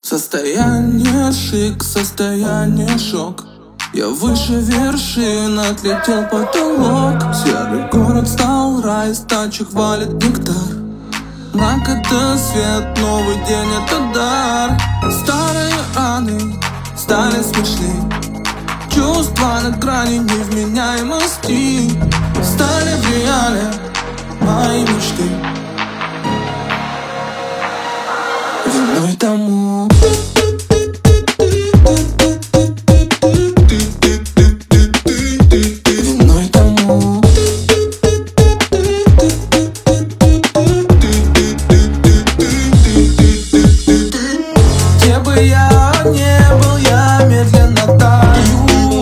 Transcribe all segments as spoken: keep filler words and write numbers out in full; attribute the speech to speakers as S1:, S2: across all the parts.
S1: Состояние шик, состояние шок. Я выше вершин, отлетел потолок. Серый город стал рай, с тачек валит нектар. Мрак — это свет, новый день — это дар. Старые раны стали смешны, чувства на грани невменяемости. Стали в реале мои мечты. Виной тому Виной тому Где бы я не был, я медленно таю.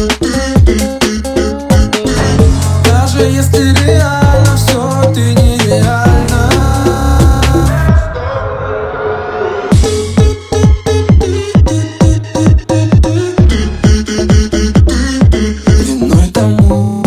S1: Даже если реально все, ты нереально. Виной тому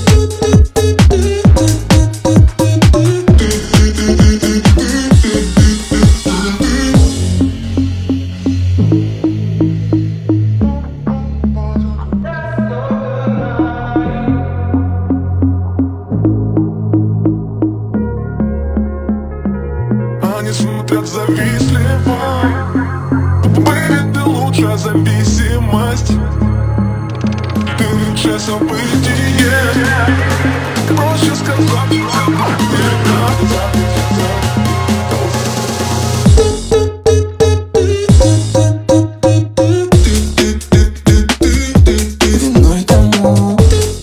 S2: Они смотрят завистливо. Baby, ты лучшая зависимость. Ты лучшее событие. Проще сказать, не надо.
S1: Виной тому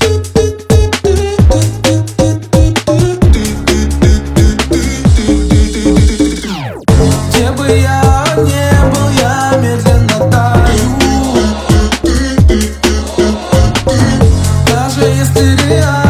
S1: Где бы я не был, я медленно таю. Даже если реально